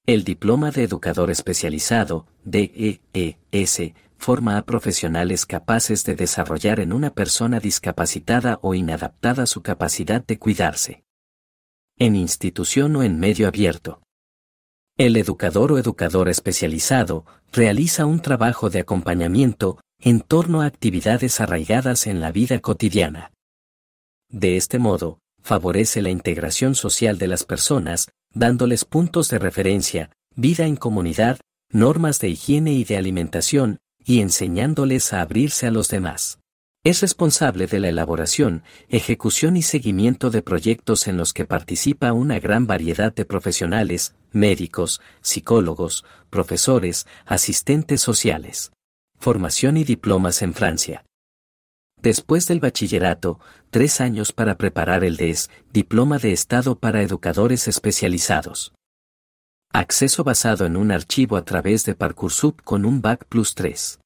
El diploma de educador especializado, DEES, forma a profesionales capaces de desarrollar en una persona discapacitada o inadaptada su capacidad de cuidarse. En institución o en medio abierto. El educador o educadora especializado realiza un trabajo de acompañamiento en torno a actividades arraigadas en la vida cotidiana. De este modo, favorece la integración social de las personas, dándoles puntos de referencia, vida en comunidad, normas de higiene y de alimentación, y enseñándoles a abrirse a los demás. Es responsable de la elaboración, ejecución y seguimiento de proyectos en los que participa una gran variedad de profesionales, médicos, psicólogos, profesores, asistentes sociales. Formación y diplomas en Francia. Después del bachillerato, 3 años para preparar el DES, Diploma de Estado para Educadores Especializados. Acceso basado en un archivo a través de Parcoursup con un Bac+3.